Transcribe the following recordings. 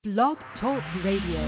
Blog Talk Radio.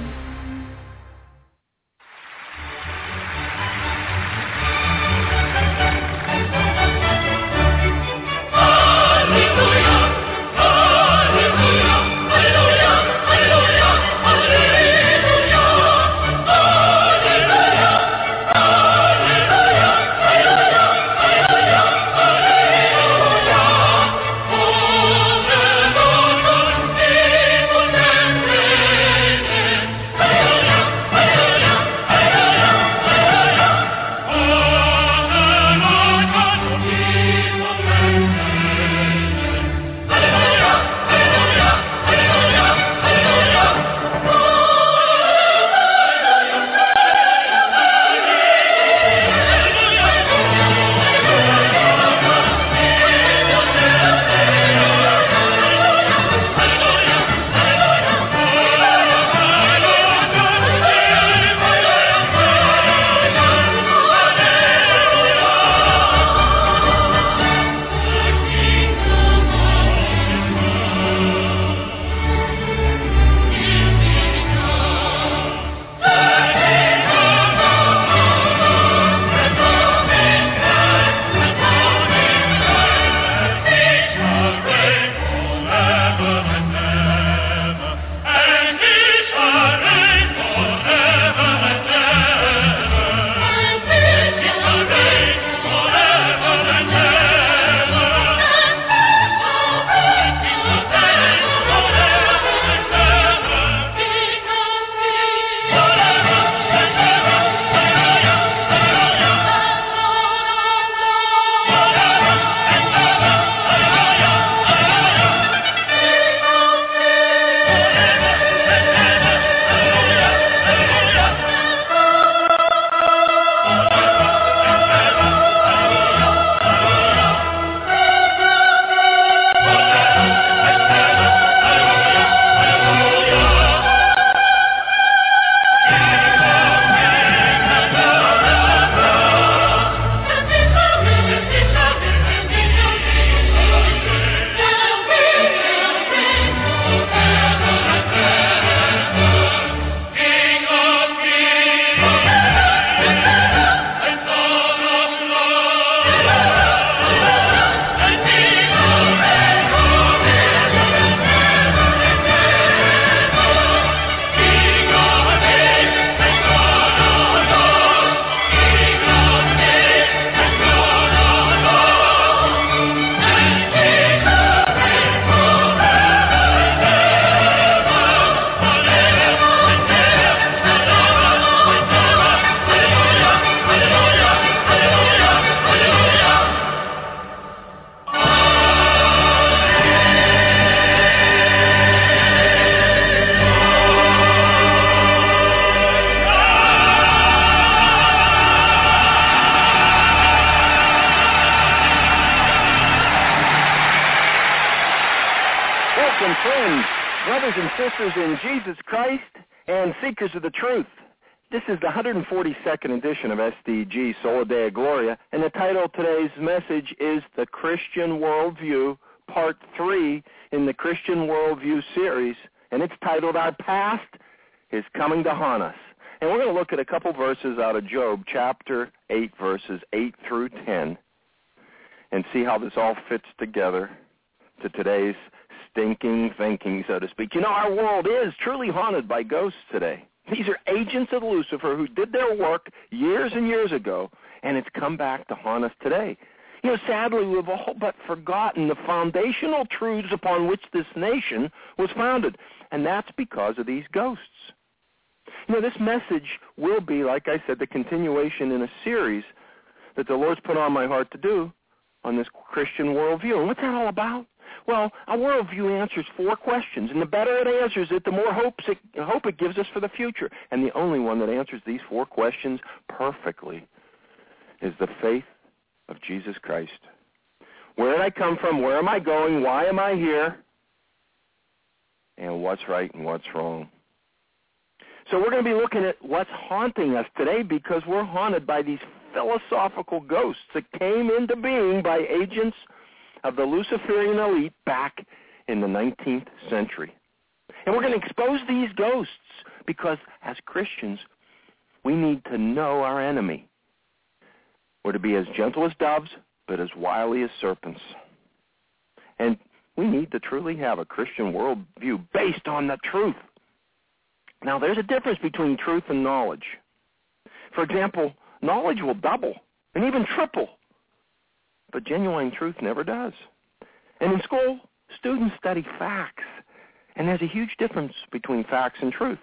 In Jesus Christ and seekers of the truth. This is the 142nd edition of SDG, Sola Deo Gloria, and the title of today's message is The Christian Worldview, Part 3 in the Christian Worldview series, and it's titled Our Past is Coming to Haunt Us. And we're going to look at a couple verses out of Job, chapter 8, verses 8 through 10, and see how this all fits together to today's stinking thinking, so to speak. You know, our world is truly haunted by ghosts today. These are agents of Lucifer who did their work years and years ago, and it's come back to haunt us today. You know, sadly, we've all but forgotten the foundational truths upon which this nation was founded, and that's because of these ghosts. You know, this message will be, like I said, the continuation in a series that the Lord's put on my heart to do on this Christian worldview. And what's that all about? Well, our worldview answers 4 questions, and the better it answers it, the more hope it gives us for the future. And the only one that answers these 4 questions perfectly is the faith of Jesus Christ. Where did I come from? Where am I going? Why am I here? And what's right and what's wrong? So we're going to be looking at what's haunting us today, because we're haunted by these philosophical ghosts that came into being by agents of the Luciferian elite back in the 19th century. And we're going to expose these ghosts because as Christians, we need to know our enemy. We're to be as gentle as doves, but as wily as serpents. And we need to truly have a Christian worldview based on the truth. Now, there's a difference between truth and knowledge. For example, knowledge will double and even triple, but genuine truth never does. And in school, students study facts, and there's a huge difference between facts and truth.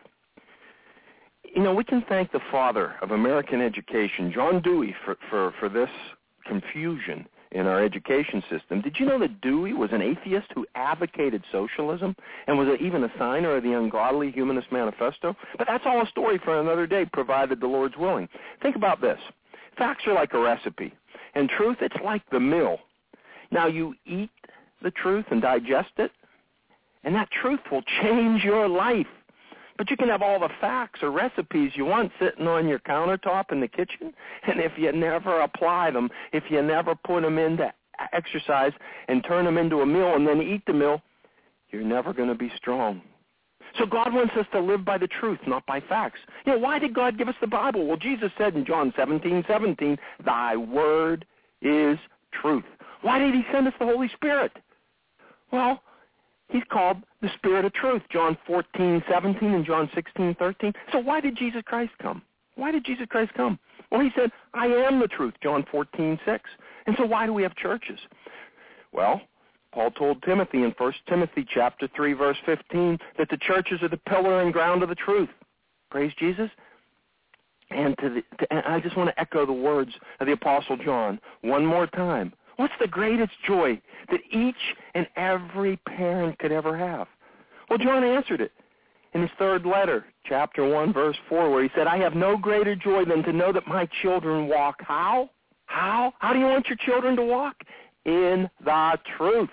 You know, we can thank the father of American education, John Dewey, for this confusion in our education system. Did you know that Dewey was an atheist who advocated socialism and was even a signer of the Ungodly Humanist Manifesto? But that's all a story for another day, provided the Lord's willing. Think about this. Facts are like a recipe, and truth, it's like the meal. Now, you eat the truth and digest it, and that truth will change your life. But you can have all the facts or recipes you want sitting on your countertop in the kitchen, and if you never apply them, if you never put them into exercise and turn them into a meal and then eat the meal, you're never going to be strong. So God wants us to live by the truth, not by facts. You know, why did God give us the Bible? Well, Jesus said in John 17:17, "Thy word is truth." Why did he send us the Holy Spirit? Well, he's called the Spirit of Truth, John 14:17 and John 16:13. So why did Jesus Christ come? Why did Jesus Christ come? Well, he said, "I am the truth," John 14:6. And so why do we have churches? Well, Paul told Timothy in 1 Timothy chapter 3, verse 15, that the churches are the pillar and ground of the truth. Praise Jesus. And I just want to echo the words of the Apostle John one more time. What's the greatest joy that each and every parent could ever have? Well, John answered it in his third letter, chapter 1, verse 4, where he said, "I have no greater joy than to know that my children walk." How? How do you want your children to walk? In the truth.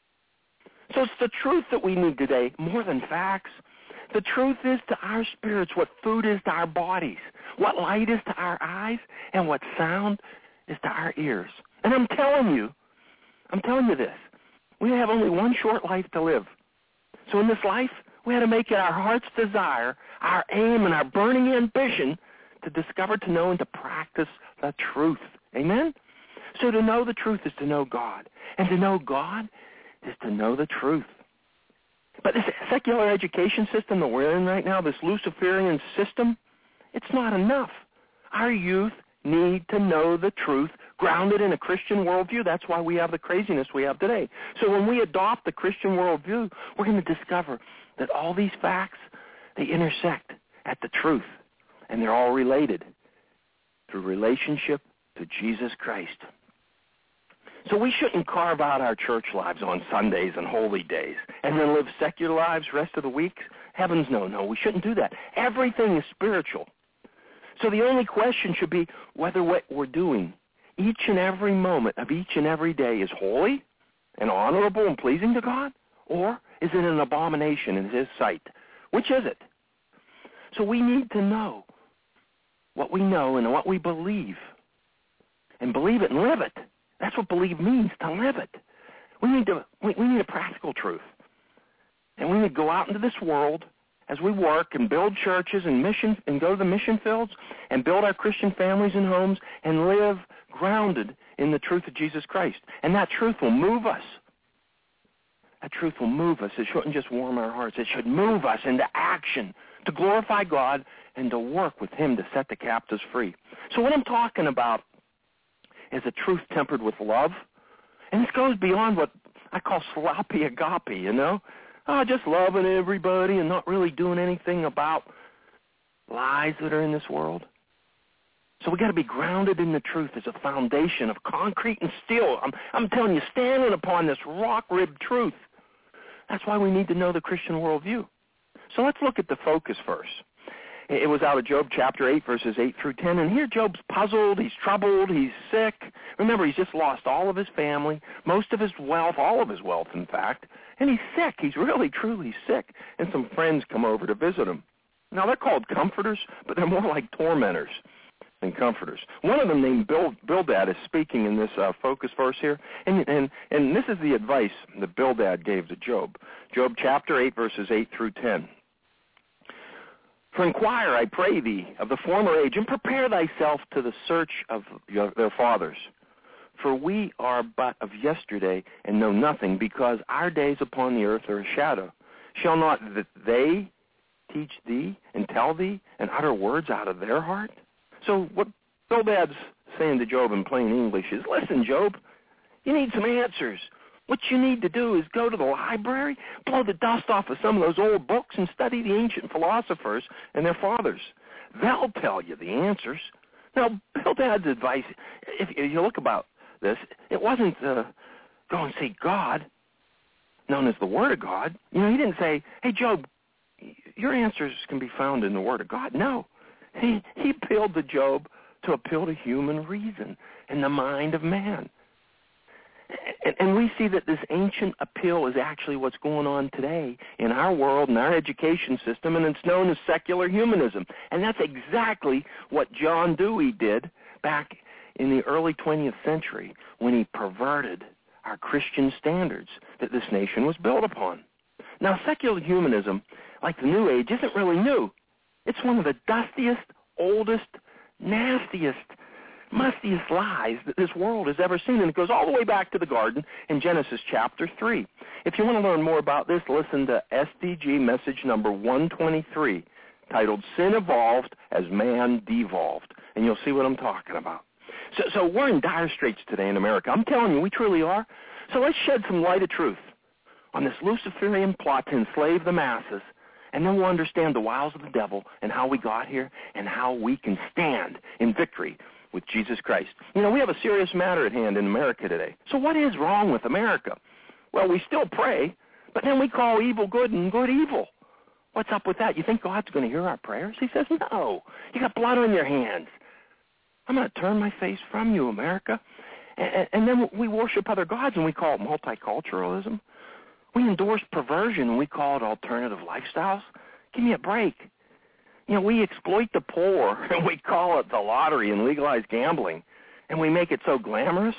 So it's the truth that we need today, more than facts. The truth is to our spirits what food is to our bodies, what light is to our eyes, and what sound is to our ears. And I'm telling you this. We have only one short life to live. So in this life, we had to make it our heart's desire, our aim, and our burning ambition to discover, to know, and to practice the truth. Amen? So to know the truth is to know God. And to know God is to know the truth. But this secular education system that we're in right now, this Luciferian system, it's not enough. Our youth need to know the truth grounded in a Christian worldview. That's why we have the craziness we have today. So when we adopt the Christian worldview, we're going to discover that all these facts, they intersect at the truth, and they're all related through relationship to Jesus Christ. So we shouldn't carve out our church lives on Sundays and holy days and then live secular lives the rest of the week. Heavens no, we shouldn't do that. Everything is spiritual. So the only question should be whether what we're doing each and every moment of each and every day is holy and honorable and pleasing to God, or is it an abomination in his sight? Which is it? So we need to know what we know and what we believe, and believe it and live it. That's what believe means, to live it. We need a practical truth. And we need to go out into this world as we work and build churches and mission and go to the mission fields and build our Christian families and homes and live grounded in the truth of Jesus Christ. And that truth will move us. That truth will move us. It shouldn't just warm our hearts. It should move us into action to glorify God and to work with him to set the captives free. So what I'm talking about is a truth tempered with love. And this goes beyond what I call sloppy agape, you know? Just loving everybody and not really doing anything about lies that are in this world. So we got to be grounded in the truth as a foundation of concrete and steel. I'm telling you, standing upon this rock-ribbed truth. That's why we need to know the Christian worldview. So let's look at the focus verse. It was out of Job chapter 8, verses 8 through 10. And here Job's puzzled, he's troubled, he's sick. Remember, he's just lost all of his family, most of his wealth, all of his wealth, in fact. And he's sick. He's really, truly sick. And some friends come over to visit him. Now, they're called comforters, but they're more like tormentors. and comforters. One of them named Bildad is speaking in this focus verse here, and this is the advice that Bildad gave to Job. Job chapter 8, verses 8 through 10. For inquire, I pray thee, of the former age, and prepare thyself to the search of their fathers. For we are but of yesterday, and know nothing, because our days upon the earth are a shadow. Shall not they teach thee, and tell thee, and utter words out of their heart? So what Bildad's saying to Job in plain English is, listen, Job, you need some answers. What you need to do is go to the library, blow the dust off of some of those old books, and study the ancient philosophers and their fathers. They'll tell you the answers. Now, Bildad's advice, if you look about this, it wasn't go and seek God, known as the Word of God. He didn't say, hey, Job, your answers can be found in the Word of God. No. He appealed to Job to appeal to human reason and the mind of man. And we see that this ancient appeal is actually what's going on today in our world and our education system, and it's known as secular humanism. And that's exactly what John Dewey did back in the early 20th century when he perverted our Christian standards that this nation was built upon. Now, secular humanism, like the New Age, isn't really new. It's one of the dustiest, oldest, nastiest, mustiest lies that this world has ever seen, and it goes all the way back to the garden in Genesis chapter 3. If you want to learn more about this, listen to SDG message number 123, titled Sin Evolved as Man Devolved, and you'll see what I'm talking about. So we're in dire straits today in America. I'm telling you, we truly are. So let's shed some light of truth on this Luciferian plot to enslave the masses, and then we'll understand the wiles of the devil and how we got here and how we can stand in victory with Jesus Christ. We have a serious matter at hand in America today. So what is wrong with America? Well, we still pray, but then we call evil good and good evil. What's up with that? You think God's going to hear our prayers? He says, no. You got blood on your hands. I'm going to turn my face from you, America. And then we worship other gods, and we call it multiculturalism. We endorse perversion, and we call it alternative lifestyles. Give me a break. We exploit the poor, and we call it the lottery and legalized gambling, and we make it so glamorous.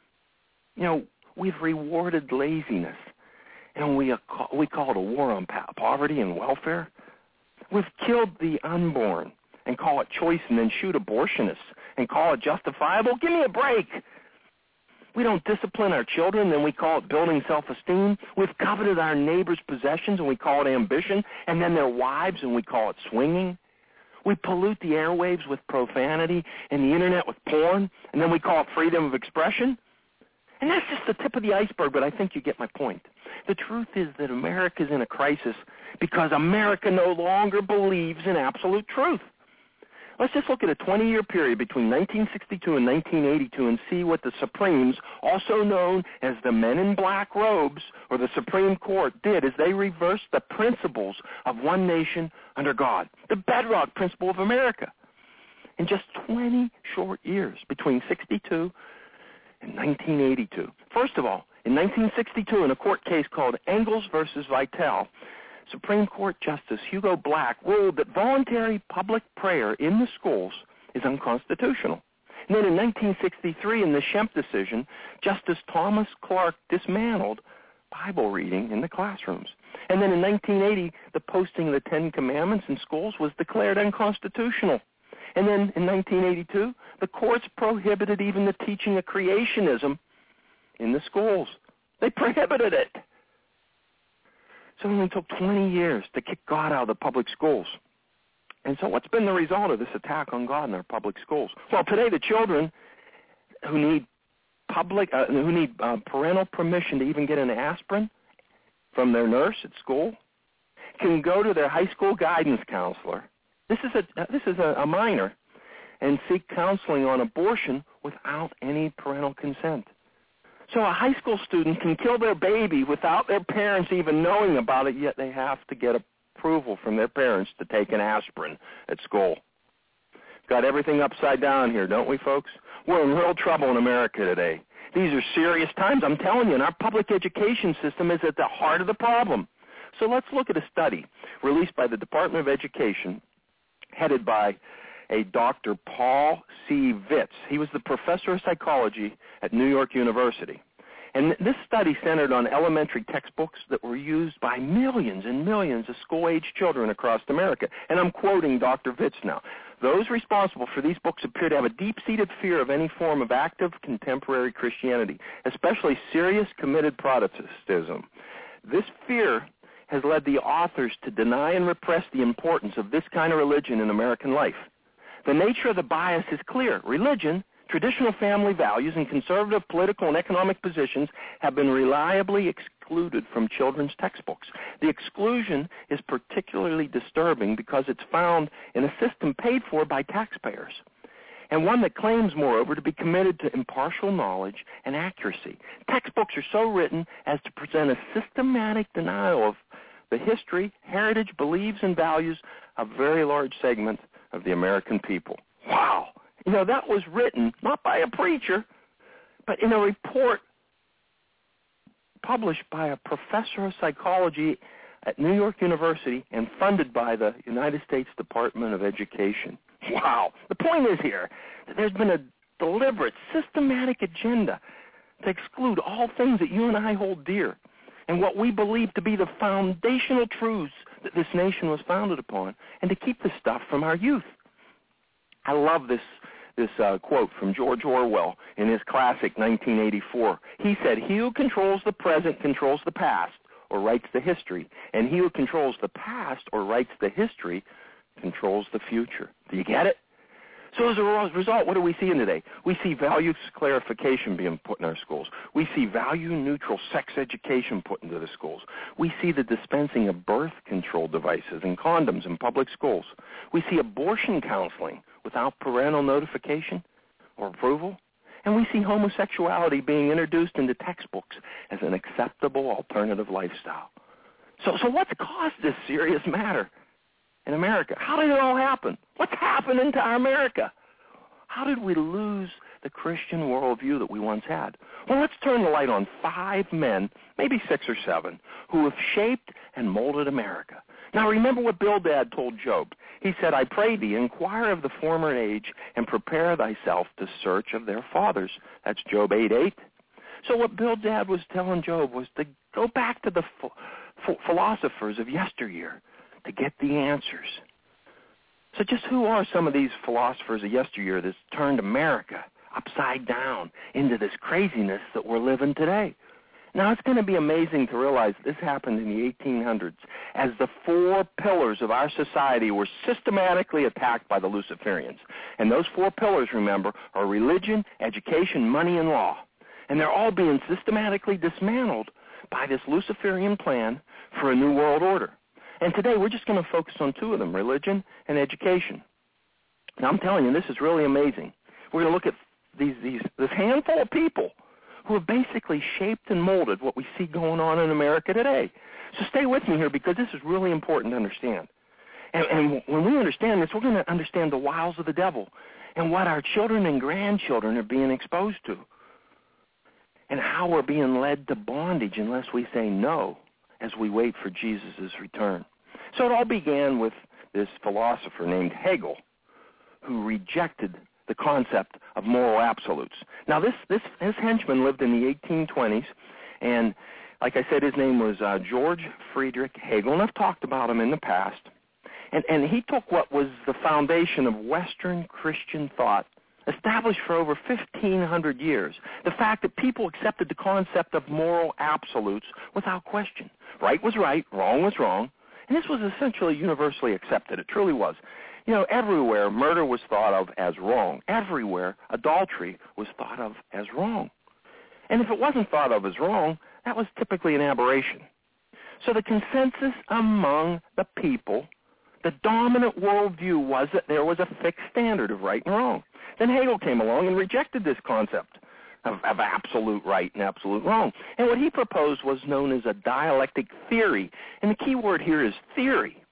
We've rewarded laziness, and we call it a war on poverty and welfare. We've killed the unborn and call it choice, and then shoot abortionists and call it justifiable. Give me a break. We don't discipline our children, then we call it building self-esteem. We've coveted our neighbor's possessions, and we call it ambition, and then their wives, and we call it swinging. We pollute the airwaves with profanity and the internet with porn, and then we call it freedom of expression. And that's just the tip of the iceberg, but I think you get my point. The truth is that America is in a crisis because America no longer believes in absolute truth. Let's just look at a 20-year period between 1962 and 1982 and see what the Supremes, also known as the men in black robes, or the Supreme Court, did as they reversed the principles of one nation under God, the bedrock principle of America. In just 20 short years, between 62 and 1982. First of all, in 1962, in a court case called Engels versus Vitale, Supreme Court Justice Hugo Black ruled that voluntary public prayer in the schools is unconstitutional. And then in 1963, in the Schempp decision, Justice Thomas Clark dismantled Bible reading in the classrooms. And then in 1980, the posting of the Ten Commandments in schools was declared unconstitutional. And then in 1982, the courts prohibited even the teaching of creationism in the schools. They prohibited it. So it only took 20 years to kick God out of the public schools. And so what's been the result of this attack on God in our public schools? Well, today the children who need parental permission to even get an aspirin from their nurse at school can go to their high school guidance counselor. This is a minor, and seek counseling on abortion without any parental consent. So a high school student can kill their baby without their parents even knowing about it, yet they have to get approval from their parents to take an aspirin at school. Got everything upside down here, don't we, folks? We're in real trouble in America today. These are serious times, I'm telling you, and our public education system is at the heart of the problem. So let's look at a study released by the Department of Education, headed by a Dr. Paul C. Vitz. He was the professor of psychology at New York University. And this study centered on elementary textbooks that were used by millions and millions of school-age children across America. And I'm quoting Dr. Vitz now. Those responsible for these books appear to have a deep-seated fear of any form of active contemporary Christianity, especially serious committed Protestantism. This fear has led the authors to deny and repress the importance of this kind of religion in American life. The nature of the bias is clear. Religion, traditional family values, and conservative political and economic positions have been reliably excluded from children's textbooks. The exclusion is particularly disturbing because it's found in a system paid for by taxpayers, and one that claims, moreover, to be committed to impartial knowledge and accuracy. Textbooks are so written as to present a systematic denial of the history, heritage, beliefs, and values of very large segments of the American people. Wow! You know, that was written not by a preacher, but in a report published by a professor of psychology at New York University and funded by the United States Department of Education. Wow. The point is here that there's been a deliberate, systematic agenda to exclude all things that you and I hold dear and what we believe to be the foundational truths that this nation was founded upon, and to keep this stuff from our youth. I love this quote from George Orwell in his classic 1984. He said, "He who controls the present controls the past or writes the history, and he who controls the past or writes the history controls the future." Do you get it? So as a result, what are we seeing today? We see values clarification being put in our schools. We see value-neutral sex education put into the schools. We see the dispensing of birth control devices and condoms in public schools. We see abortion counseling without parental notification or approval. And we see homosexuality being introduced into textbooks as an acceptable alternative lifestyle. So what's caused this serious matter in America? How did it all happen? What's happening to our America? How did we lose the Christian worldview that we once had? Well, let's turn the light on 5 men, maybe 6 or 7, who have shaped and molded America. Now, remember what Bildad told Job. He said, "I pray thee, inquire of the former age, and prepare thyself to search of their fathers." That's Job 8:8. So what Bildad was telling Job was to go back to the philosophers of yesteryear to get the answers. So just who are some of these philosophers of yesteryear that's turned America upside down into this craziness that we're living today? Now, it's going to be amazing to realize this happened in the 1800s as the 4 pillars of our society were systematically attacked by the Luciferians. And those 4 pillars, remember, are religion, education, money, and law. And they're all being systematically dismantled by this Luciferian plan for a new world order. And today we're just going to focus on 2 of them, religion and education. Now, I'm telling you, this is really amazing. We're going to look at this handful of people who have basically shaped and molded what we see going on in America today. So stay with me here because this is really important to understand. And when we understand this, we're going to understand the wiles of the devil and what our children and grandchildren are being exposed to and how we're being led to bondage unless we say no as we wait for Jesus' return. So it all began with this philosopher named Hegel, who rejected the concept of moral absolutes. Now, his henchman lived in the 1820s, and like I said, his name was George Friedrich Hegel, and I've talked about him in the past. And he took what was the foundation of Western Christian thought, established for over 1,500 years, the fact that people accepted the concept of moral absolutes without question. Right was right, wrong was wrong, and this was essentially universally accepted. It truly was. You know, everywhere murder was thought of as wrong. Everywhere adultery was thought of as wrong. And if it wasn't thought of as wrong, that was typically an aberration. So the consensus among the people, the dominant worldview was that there was a fixed standard of right and wrong. Then Hegel came along and rejected this concept of absolute right and absolute wrong. And what he proposed was known as a dialectic theory. And the key word here is theory.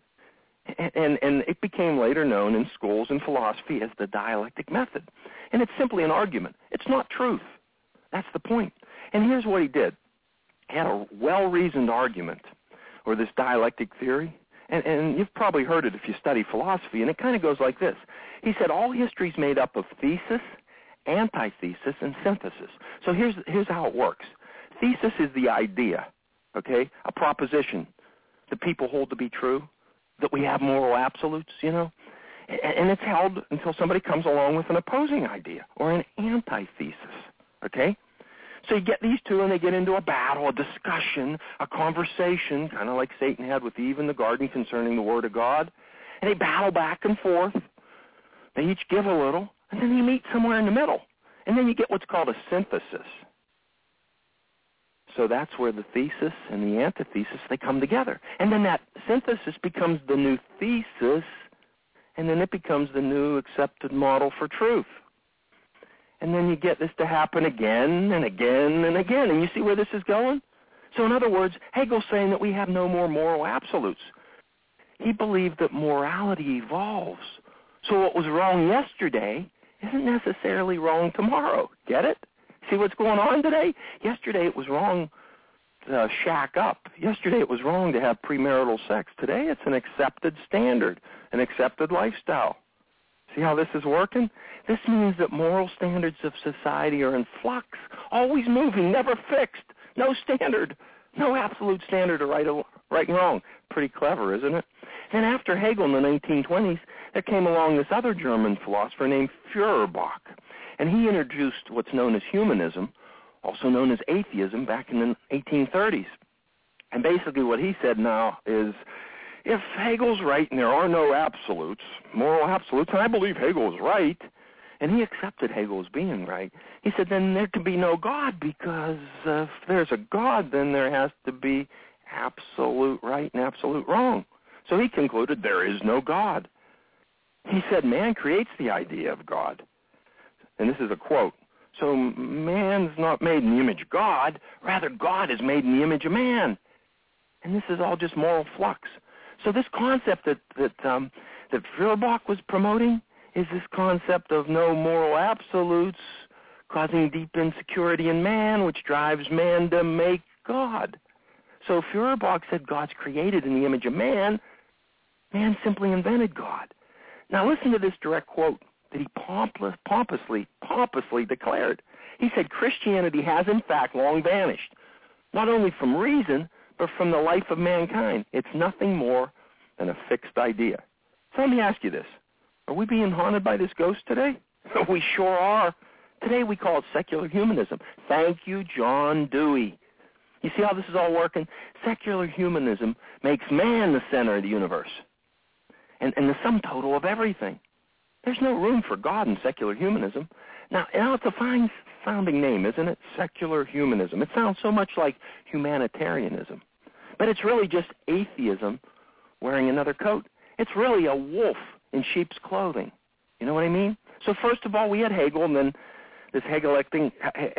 And it became later known in schools and philosophy as the dialectic method. And it's simply an argument. It's not truth. That's the point. And here's what he did. He had a well-reasoned argument, or this dialectic theory, And you've probably heard it if you study philosophy, and it kind of goes like this. He said all history is made up of thesis, antithesis, and synthesis. So here's how it works. Thesis is the idea, okay, a proposition that people hold to be true, that we have moral absolutes, and it's held until somebody comes along with an opposing idea or an antithesis, okay? So you get these two, and they get into a battle, a discussion, a conversation, kind of like Satan had with Eve in the garden concerning the Word of God. And they battle back and forth. They each give a little, and then you meet somewhere in the middle. And then you get what's called a synthesis. So that's where the thesis and the antithesis, they come together. And then that synthesis becomes the new thesis, and then it becomes the new accepted model for truth. And then you get this to happen again and again and again. And you see where this is going? So in other words, Hegel's saying that we have no more moral absolutes. He believed that morality evolves. So what was wrong yesterday isn't necessarily wrong tomorrow. Get it? See what's going on today? Yesterday it was wrong to shack up. Yesterday it was wrong to have premarital sex. Today it's an accepted standard, an accepted lifestyle. See how this is working? This means that moral standards of society are in flux, always moving, never fixed. No standard, no absolute standard of right and wrong. Pretty clever, isn't it? And after Hegel in the 1920s, there came along this other German philosopher named Feuerbach. And he introduced what's known as humanism, also known as atheism, back in the 1830s. And basically what he said now is, if Hegel's right and there are no absolutes, moral absolutes, and I believe Hegel is right, and he accepted Hegel as being right, he said then there can be no God, because if there's a God, then there has to be absolute right and absolute wrong. So he concluded there is no God. He said man creates the idea of God. And this is a quote. So man's not made in the image of God, rather God is made in the image of man. And this is all just moral flux. So this concept that Feuerbach was promoting is this concept of no moral absolutes causing deep insecurity in man, which drives man to make God. So Feuerbach said God's created in the image of man. Man simply invented God. Now listen to this direct quote that he pompously declared. He said, Christianity has in fact long vanished, not only from reason, but from the life of mankind. It's nothing more than a fixed idea. So let me ask you this. Are we being haunted by this ghost today? We sure are. Today we call it secular humanism. Thank you, John Dewey. You see how this is all working? Secular humanism makes man the center of the universe and the sum total of everything. There's no room for God in secular humanism. Now it's a fine sounding name, isn't it? Secular humanism. It sounds so much like humanitarianism. But it's really just atheism wearing another coat. It's really a wolf in sheep's clothing. You know what I mean? So first of all, we had Hegel, and then this Hegelian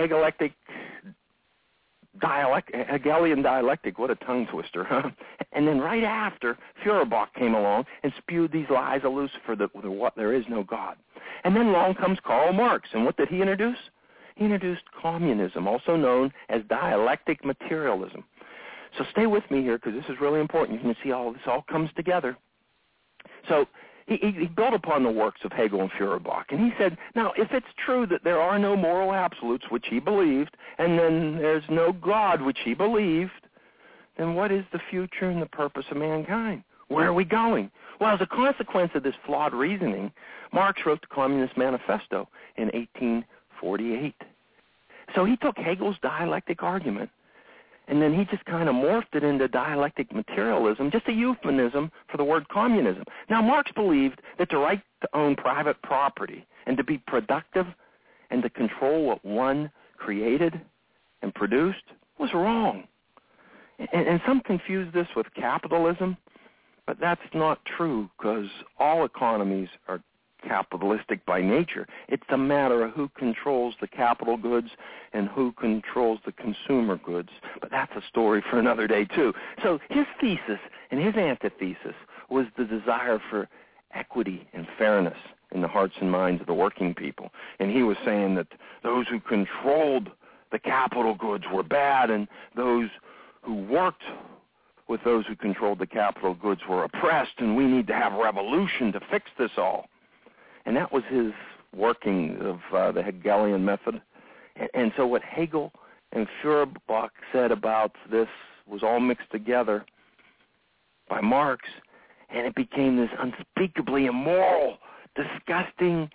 dialectic, what a tongue twister, huh? And then right after, Feuerbach came along and spewed these lies of Lucifer that there is no God. And then along comes Karl Marx, and what did he introduce? He introduced communism, also known as dialectic materialism. So stay with me here, because this is really important. You can see all this all comes together. So he built upon the works of Hegel and Feuerbach, and he said, now, if it's true that there are no moral absolutes, which he believed, and then there's no God, which he believed, then what is the future and the purpose of mankind? Where are we going? Well, as a consequence of this flawed reasoning, Marx wrote the Communist Manifesto in 1848. So he took Hegel's dialectic argument, and then he just kind of morphed it into dialectic materialism, just a euphemism for the word communism. Now, Marx believed that the right to own private property and to be productive and to control what one created and produced was wrong. And some confuse this with capitalism, but that's not true, because all economies are capitalistic by nature. It's a matter of who controls the capital goods and who controls the consumer goods. But that's a story for another day, too. So his thesis and his antithesis was the desire for equity and fairness in the hearts and minds of the working people. And he was saying that those who controlled the capital goods were bad, and those who worked with those who controlled the capital goods were oppressed, and we need to have revolution to fix this all. And that was his working of the Hegelian method. And so what Hegel and Feuerbach said about this was all mixed together by Marx, and it became this unspeakably immoral, disgusting,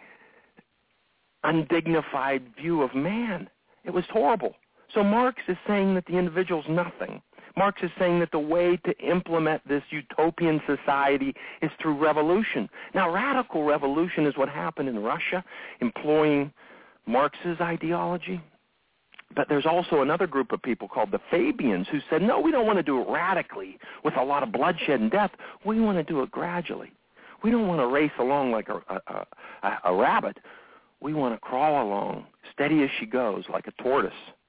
undignified view of man. It was horrible. So Marx is saying that the individual's nothing. Marx is saying that the way to implement this utopian society is through revolution. Now, radical revolution is what happened in Russia, employing Marx's ideology. But there's also another group of people called the Fabians who said, no, we don't want to do it radically with a lot of bloodshed and death. We want to do it gradually. We don't want to race along like a rabbit. We want to crawl along, steady as she goes, like a tortoise.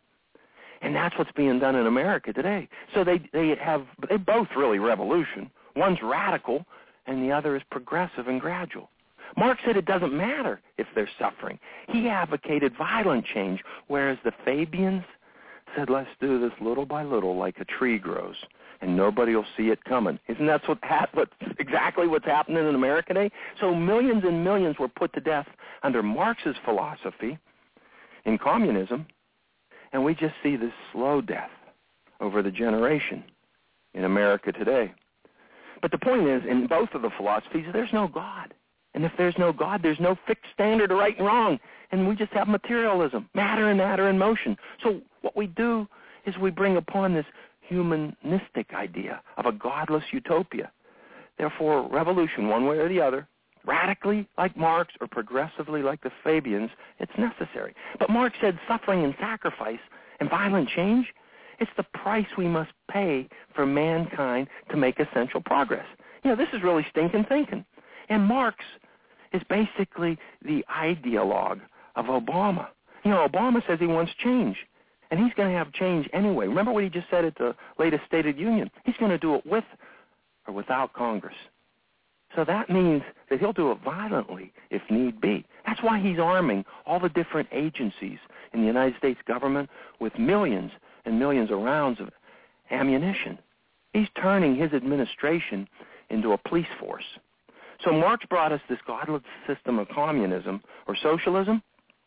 And that's what's being done in America today. So they both really revolution. One's radical, and the other is progressive and gradual. Marx said it doesn't matter if they're suffering. He advocated violent change, whereas the Fabians said, let's do this little by little like a tree grows, and nobody will see it coming. Isn't that exactly what's happening in America today? So millions and millions were put to death under Marx's philosophy in communism, and we just see this slow death over the generation in America today. But the point is, in both of the philosophies, there's no God. And if there's no God, there's no fixed standard of right and wrong. And we just have materialism, matter in motion. So what we do is we bring upon this humanistic idea of a godless utopia. Therefore, revolution, one way or the other, radically like Marx or progressively like the Fabians, it's necessary. But Marx said suffering and sacrifice and violent change, it's the price we must pay for mankind to make essential progress. This is really stinking thinking. And Marx is basically the ideologue of Obama. Obama says he wants change, and he's going to have change anyway. Remember what he just said at the latest State of the Union? He's going to do it with or without Congress. So that means that he'll do it violently if need be. That's why he's arming all the different agencies in the United States government with millions and millions of rounds of ammunition. He's turning his administration into a police force. So Marx brought us this godless system of communism or socialism,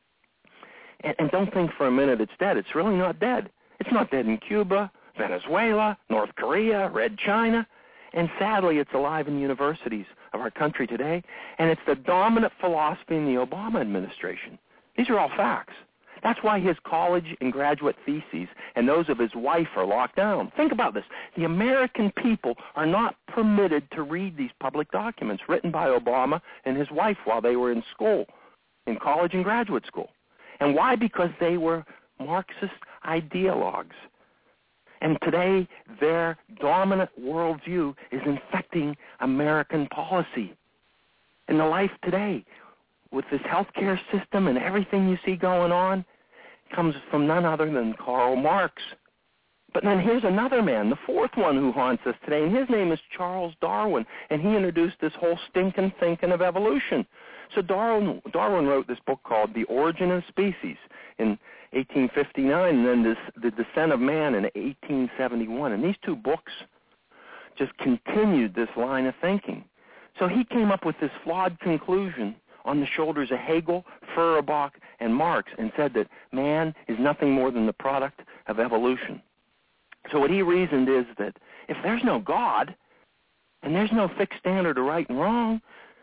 and don't think for a minute it's dead. It's really not dead. It's not dead in Cuba, Venezuela, North Korea, Red China, and sadly it's alive in the universities of our country today, and it's the dominant philosophy in the Obama administration. These are all facts. That's why his college and graduate theses and those of his wife are locked down. Think about this. The American people are not permitted to read these public documents written by Obama and his wife while they were in school, in college and graduate school. And why? Because they were Marxist ideologues. And today, their dominant worldview is infecting American policy. And the life today, with this healthcare system and everything you see going on, comes from none other than Karl Marx. But then here's another man, the fourth one who haunts us today, and his name is Charles Darwin, and he introduced this whole stinking thinking of evolution. So Darwin wrote this book called The Origin of Species in 1859, and then The Descent of Man in 1871. And these two books just continued this line of thinking. So he came up with this flawed conclusion on the shoulders of Hegel, Feuerbach, and Marx, and said that man is nothing more than the product of evolution. So what he reasoned is that if there's no God, and there's no fixed standard of right and wrong,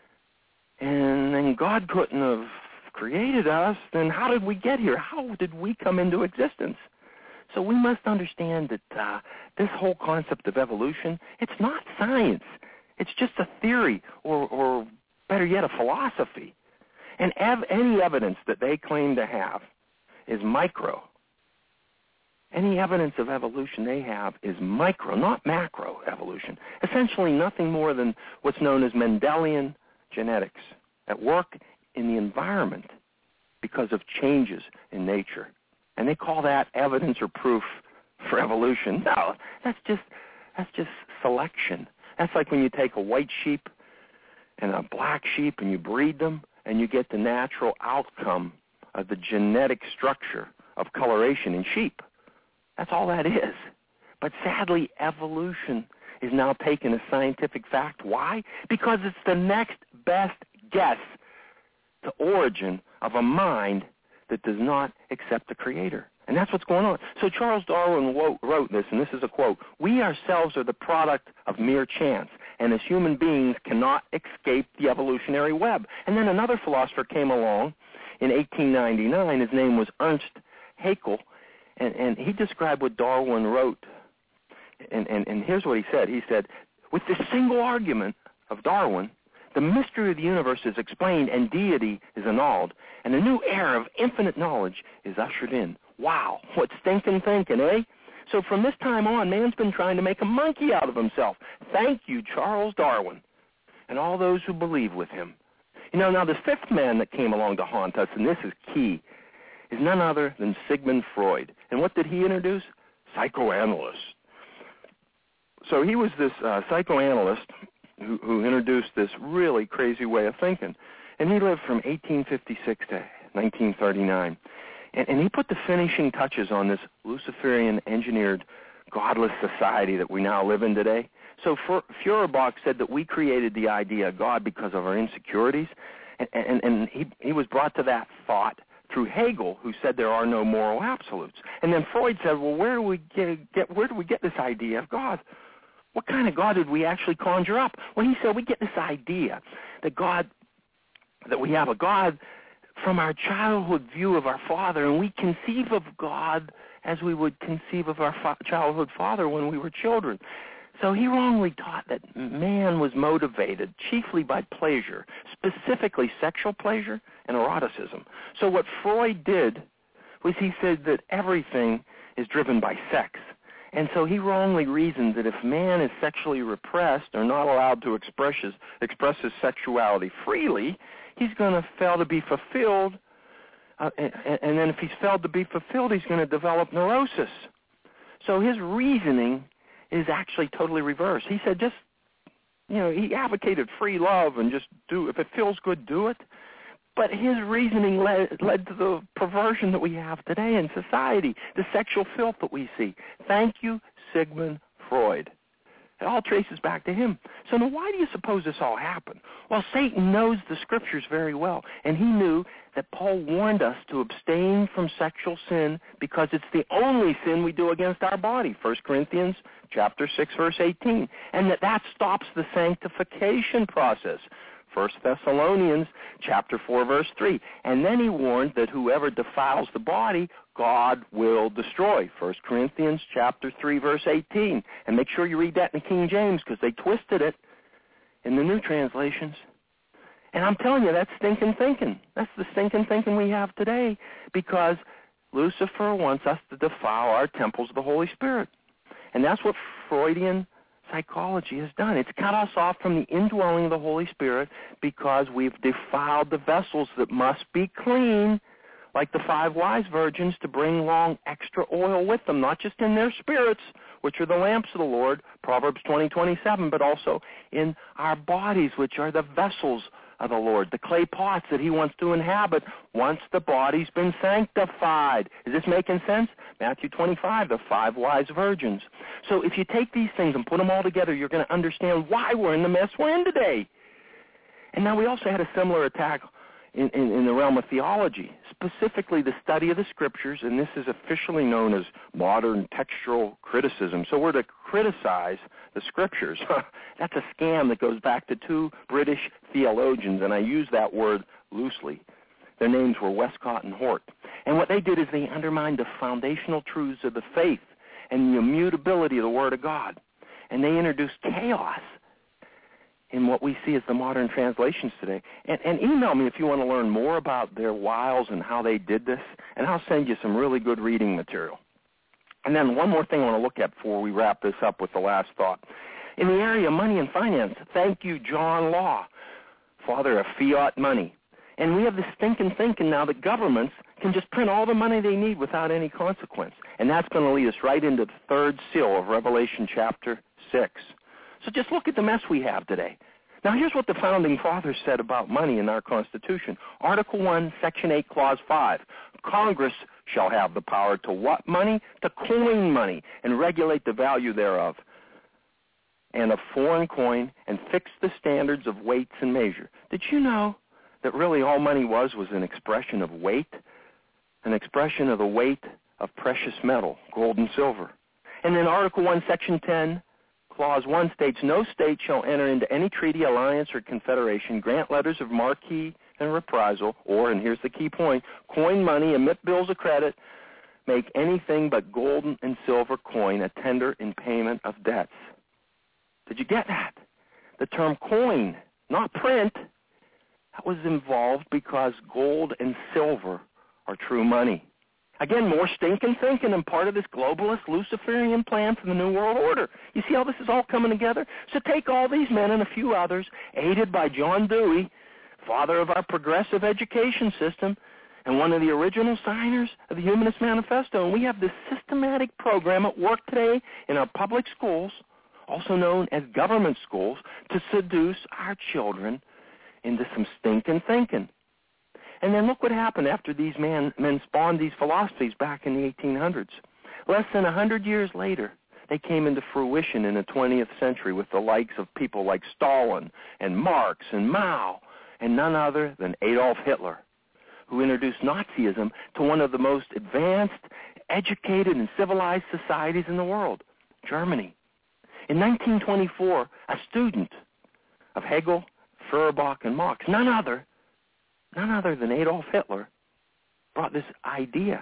and then God couldn't have created us, then how did we get here? How did we come into existence? So we must understand that this whole concept of evolution, it's not science. It's just a theory, or better yet, a philosophy. And any evidence that they claim to have is micro. Any evidence of evolution they have is micro, not macro evolution. Essentially nothing more than what's known as Mendelian genetics at work in the environment because of changes in nature. And they call that evidence or proof for evolution. No, that's just selection. That's like when you take a white sheep and a black sheep and you breed them and you get the natural outcome of the genetic structure of coloration in sheep. That's all that is. But sadly, evolution is now taken as scientific fact. Why? Because it's the next best guess to origin of a mind that does not accept the Creator. And that's what's going on. So Charles Darwin wrote this, and this is a quote: "We ourselves are the product of mere chance, and as human beings cannot escape the evolutionary web." And then another philosopher came along in 1899. His name was Ernst Haeckel, and he described what Darwin wrote. And here's what he said. He said, "With this single argument of Darwin, the mystery of the universe is explained and deity is annulled, and a new era of infinite knowledge is ushered in." Wow, what stinking thinking, eh? So from this time on, man's been trying to make a monkey out of himself. Thank you, Charles Darwin, and all those who believe with him. You know, now the fifth man that came along to haunt us, and this is key, is none other than Sigmund Freud. And what did he introduce? Psychoanalyst. So he was this psychoanalyst who introduced this really crazy way of thinking. And he lived from 1856 to 1939. And he put the finishing touches on this Luciferian-engineered godless society that we now live in today. So Feuerbach said that we created the idea of God because of our insecurities, and he was brought to that thought through Hegel, who said there are no moral absolutes. And then Freud said, well, where do we get this idea of God? What kind of God did we actually conjure up? Well, he said we get this idea that we have a God from our childhood view of our Father, and we conceive of God as we would conceive of our childhood father when we were children. So he wrongly taught that man was motivated chiefly by pleasure, specifically sexual pleasure and eroticism. So what Freud did was he said that everything is driven by sex. And so he wrongly reasoned that if man is sexually repressed or not allowed to express his sexuality freely, he's going to fail to be fulfilled, and then if he's failed to be fulfilled, he's going to develop neurosis. So his reasoning is actually totally reversed. He said he advocated free love and just do, if it feels good, do it. But his reasoning led to the perversion that we have today in society, the sexual filth that we see. Thank you, Sigmund Freud. It all traces back to him. So now why do you suppose this all happened? Well, Satan knows the Scriptures very well, and he knew that Paul warned us to abstain from sexual sin because it's the only sin we do against our body, 1 Corinthians chapter 6, verse 18, and that stops the sanctification process, 1 Thessalonians chapter 4, verse 3. And then he warned that whoever defiles the body, God will destroy, 1 Corinthians chapter 3, verse 18. And make sure you read that in the King James because they twisted it in the new translations. And I'm telling you, that's stinking thinking. That's the stinking thinking we have today because Lucifer wants us to defile our temples of the Holy Spirit. And that's what Freudian psychology has done. It's cut us off from the indwelling of the Holy Spirit because we've defiled the vessels that must be clean, like the 5 wise virgins, to bring along extra oil with them, not just in their spirits, which are the lamps of the Lord, Proverbs 20:27, but also in our bodies, which are the vessels of the Lord, the clay pots that he wants to inhabit once the body's been sanctified. Is this making sense? Matthew 25, the 5 wise virgins. So if you take these things and put them all together, you're going to understand why we're in the mess we're in today. And now we also had a similar attack in the realm of theology, specifically the study of the Scriptures, and this is officially known as modern textual criticism. So we're to criticize the Scriptures. That's a scam that goes back to 2 British theologians, and I use that word loosely. Their names were Westcott and Hort. And what they did is they undermined the foundational truths of the faith and the immutability of the Word of God. And they introduced chaos in what we see as the modern translations today. And email me if you want to learn more about their wiles and how they did this, and I'll send you some really good reading material. And then one more thing I want to look at before we wrap this up with the last thought. In the area of money and finance, thank you, John Law, father of fiat money. And we have this stinking thinking now that governments can just print all the money they need without any consequence. And that's going to lead us right into the 3rd seal of Revelation chapter 6. So just look at the mess we have today. Now here's what the Founding Fathers said about money in our Constitution. Article 1, Section 8, Clause 5. Congress shall have the power to what money? To coin money and regulate the value thereof. and a foreign coin and fixed the standards of weights and measure. Did you know that really all money was an expression of weight, an expression of the weight of precious metal, gold and silver? And then Article 1, Section 10, Clause 1 states, no state shall enter into any treaty, alliance, or confederation, grant letters of marque and reprisal, or, and here's the key point, coin money, emit bills of credit, make anything but gold and silver coin a tender in payment of debts. Did you get that? The term coin, not print, that was involved because gold and silver are true money. Again, more stinking thinking and part of this globalist Luciferian plan for the New World Order. You see how this is all coming together? So take all these men and a few others, aided by John Dewey, father of our progressive education system, and one of the original signers of the Humanist Manifesto, and we have this systematic program at work today in our public schools, also known as government schools, to seduce our children into some stinking thinking. And then look what happened after these men spawned these philosophies back in the 1800s. Less than 100 years later, they came into fruition in the 20th century with the likes of people like Stalin and Marx and Mao, and none other than Adolf Hitler, who introduced Nazism to one of the most advanced, educated, and civilized societies in the world, Germany. In 1924, a student of Hegel, Feuerbach, and Marx, none other than Adolf Hitler, brought this idea.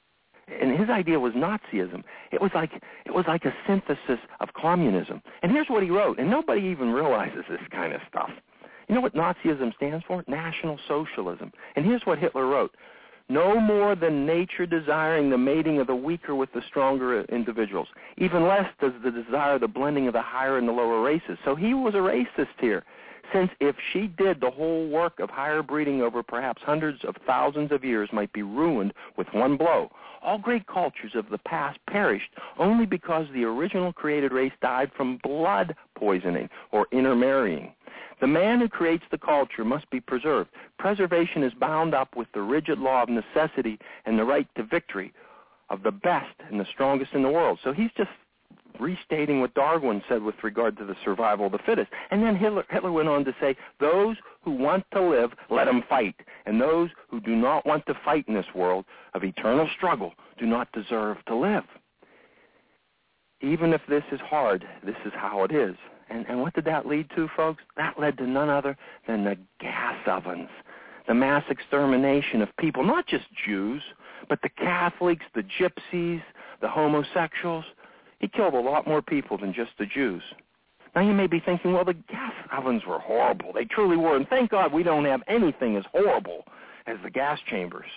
And his idea was Nazism. It was like a synthesis of communism. And here's what he wrote, and nobody even realizes this kind of stuff. You know what Nazism stands for? National Socialism. And here's what Hitler wrote. No more than nature desiring the mating of the weaker with the stronger individuals. Even less does the desire the blending of the higher and the lower races. So he was a racist here. Since if she did, the whole work of higher breeding over perhaps hundreds of thousands of years might be ruined with one blow. All great cultures of the past perished only because the original created race died from blood poisoning or intermarrying. The man who creates the culture must be preserved. Preservation is bound up with the rigid law of necessity and the right to victory of the best and the strongest in the world. So he's just restating what Darwin said with regard to the survival of the fittest. And then Hitler went on to say, those who want to live, let them fight. And those who do not want to fight in this world of eternal struggle do not deserve to live. Even if this is hard, this is how it is. And what did that lead to, folks? That led to none other than the gas ovens, the mass extermination of people, not just Jews, but the Catholics, the gypsies, the homosexuals. He killed a lot more people than just the Jews. Now you may be thinking, well, the gas ovens were horrible. They truly were. And thank God we don't have anything as horrible as the gas chambers.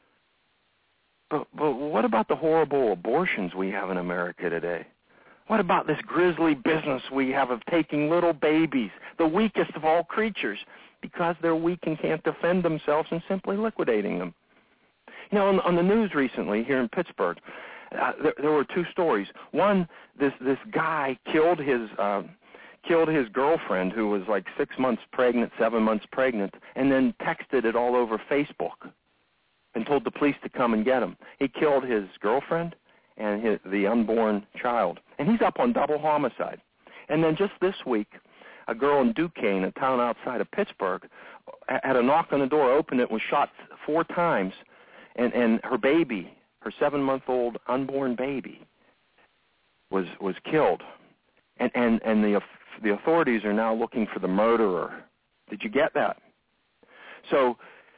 But what about the horrible abortions we have in America today? What about this grisly business we have of taking little babies, the weakest of all creatures, because they're weak and can't defend themselves, and simply liquidating them? You know, on the news recently here in Pittsburgh, there were two stories. One, this guy killed his girlfriend, who was like 6 months pregnant, 7 months pregnant, and then texted it all over Facebook and told the police to come and get him. He killed his girlfriend and the unborn child. And he's up on double homicide. And then just this week, a girl in Duquesne, a town outside of Pittsburgh, had a knock on the door, opened it, was shot 4 times, and her baby, her 7-month-old unborn baby, was killed. And the authorities are now looking for the murderer. Did you get that? So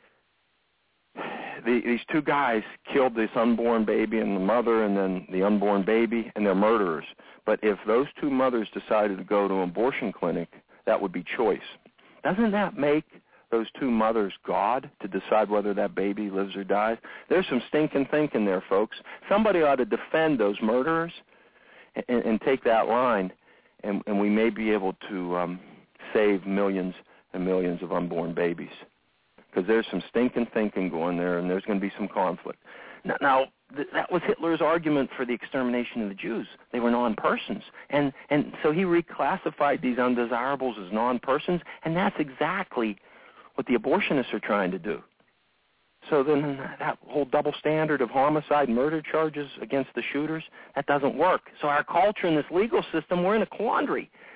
these two guys killed this unborn baby and the mother and then the unborn baby, and they're murderers. But if those two mothers decided to go to an abortion clinic, that would be choice. Doesn't that make those two mothers God to decide whether that baby lives or dies? There's some stinking thinking there, folks. Somebody ought to defend those murderers and take that line, and we may be able to save millions and millions of unborn babies. Because there's some stinking thinking going there, and there's going to be some conflict. Now that was Hitler's argument for the extermination of the Jews. They were non-persons. And so he reclassified these undesirables as non-persons, and that's exactly what the abortionists are trying to do. So then that whole double standard of homicide and murder charges against the shooters, that doesn't work. So our culture and this legal system, we're in a quandary.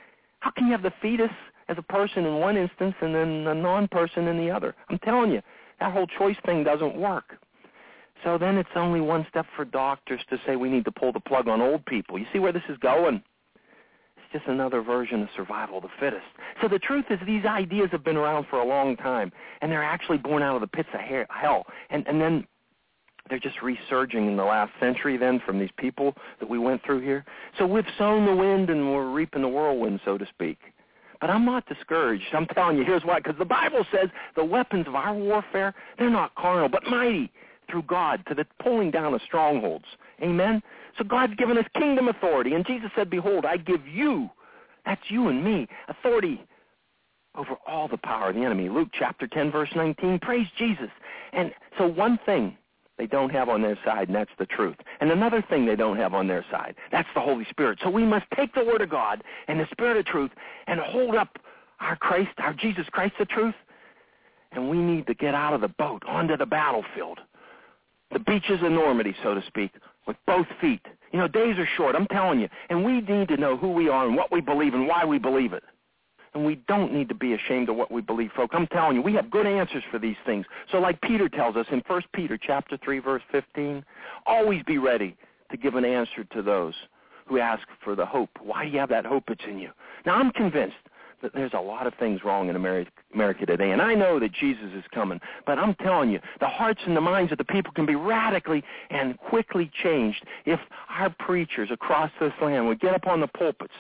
How can you have the fetus as a person in one instance and then a non-person in the other? I'm telling you, that whole choice thing doesn't work. So then it's only one step for doctors to say we need to pull the plug on old people. You see where this is going? It's just another version of survival of the fittest. So the truth is these ideas have been around for a long time, and they're actually born out of the pits of hell. And then they're just resurging in the last century then from these people that we went through here. So we've sown the wind and we're reaping the whirlwind, so to speak. But I'm not discouraged. I'm telling you, here's why. Because the Bible says the weapons of our warfare, they're not carnal, but mighty through God to the pulling down of strongholds. Amen? So God's given us kingdom authority. And Jesus said, behold, I give you, that's you and me, authority over all the power of the enemy. Luke chapter 10, verse 19. Praise Jesus. And so one thing they don't have on their side, and that's the truth. And another thing they don't have on their side, that's the Holy Spirit. So we must take the Word of God and the Spirit of truth and hold up our Christ, our Jesus Christ, the truth. And we need to get out of the boat onto the battlefield, the beaches of Normandy, so to speak, with both feet. You know, days are short, I'm telling you. And we need to know who we are and what we believe and why we believe it. And we don't need to be ashamed of what we believe, folks. I'm telling you, we have good answers for these things. So like Peter tells us in 1 Peter chapter 3, verse 15, always be ready to give an answer to those who ask for the hope. Why do you have that hope that's in you? Now, I'm convinced that there's a lot of things wrong in America today, and I know that Jesus is coming. But I'm telling you, the hearts and the minds of the people can be radically and quickly changed if our preachers across this land would get up on the pulpits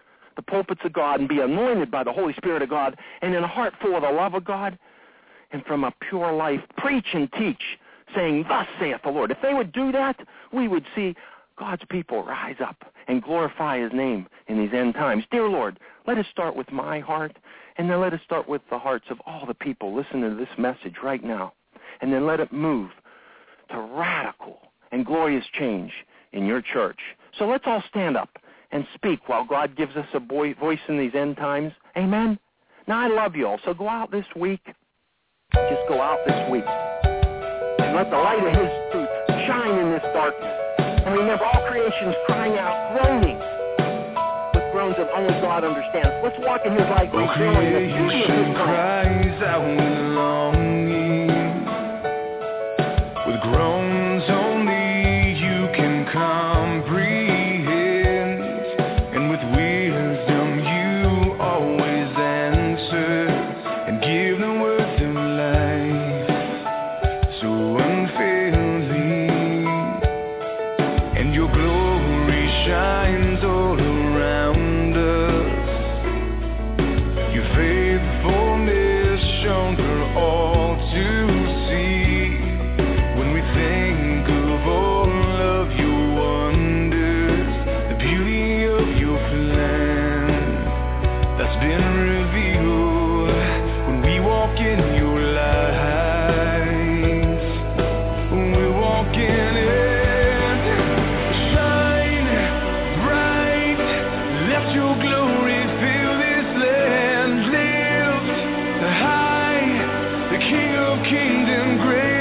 of God and be anointed by the Holy Spirit of God and in a heart full of the love of God and from a pure life preach and teach, saying, thus saith the Lord. If they would do that, we would see God's people rise up and glorify his name in these end times. Dear Lord, let us start with my heart, and then let us start with the hearts of all the people listening to this message right now, and then let it move to radical and glorious change in your church. So let's all stand up and speak while God gives us a voice in these end times. Amen? Now, I love you all, so go out this week. Just go out this week and let the light of his truth shine in this darkness. And remember, all creation is crying out, groaning with groans that only God understands. Let's walk in his light. All creation cries out with longing, with groans only you can comprehend. King of kingdom, great.